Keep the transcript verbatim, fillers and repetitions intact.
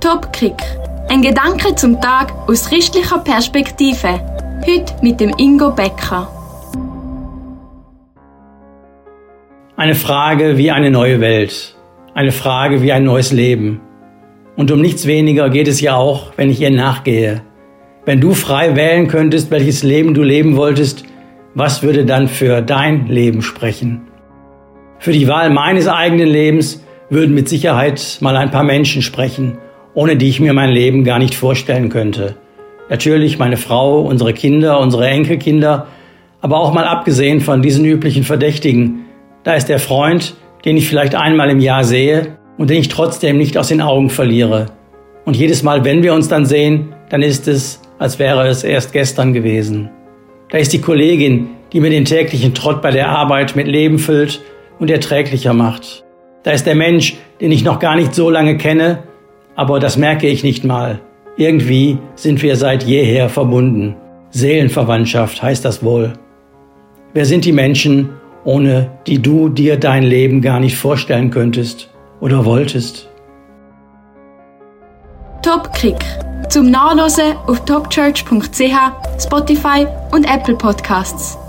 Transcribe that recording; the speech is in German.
Top Kick. Ein Gedanke zum Tag aus christlicher Perspektive. Heute mit dem Ingo Becker. Eine Frage wie eine neue Welt. Eine Frage wie ein neues Leben. Und um nichts weniger geht es ja auch, wenn ich ihr nachgehe. Wenn du frei wählen könntest, welches Leben du leben wolltest, was würde dann für dein Leben sprechen? Für die Wahl meines eigenen Lebens würden mit Sicherheit mal ein paar Menschen sprechen, ohne die ich mir mein Leben gar nicht vorstellen könnte. Natürlich meine Frau, unsere Kinder, unsere Enkelkinder, aber auch mal abgesehen von diesen üblichen Verdächtigen. Da ist der Freund, den ich vielleicht einmal im Jahr sehe und den ich trotzdem nicht aus den Augen verliere. Und jedes Mal, wenn wir uns dann sehen, dann ist es, als wäre es erst gestern gewesen. Da ist die Kollegin, die mir den täglichen Trott bei der Arbeit mit Leben füllt und erträglicher macht. Da ist der Mensch, den ich noch gar nicht so lange kenne, aber das merke ich nicht mal. Irgendwie sind wir seit jeher verbunden. Seelenverwandtschaft heißt das wohl. Wer sind die Menschen, ohne die du dir dein Leben gar nicht vorstellen könntest oder wolltest? Top Kick. Zum Nachlesen auf topchurch punkt c h, Spotify und Apple Podcasts.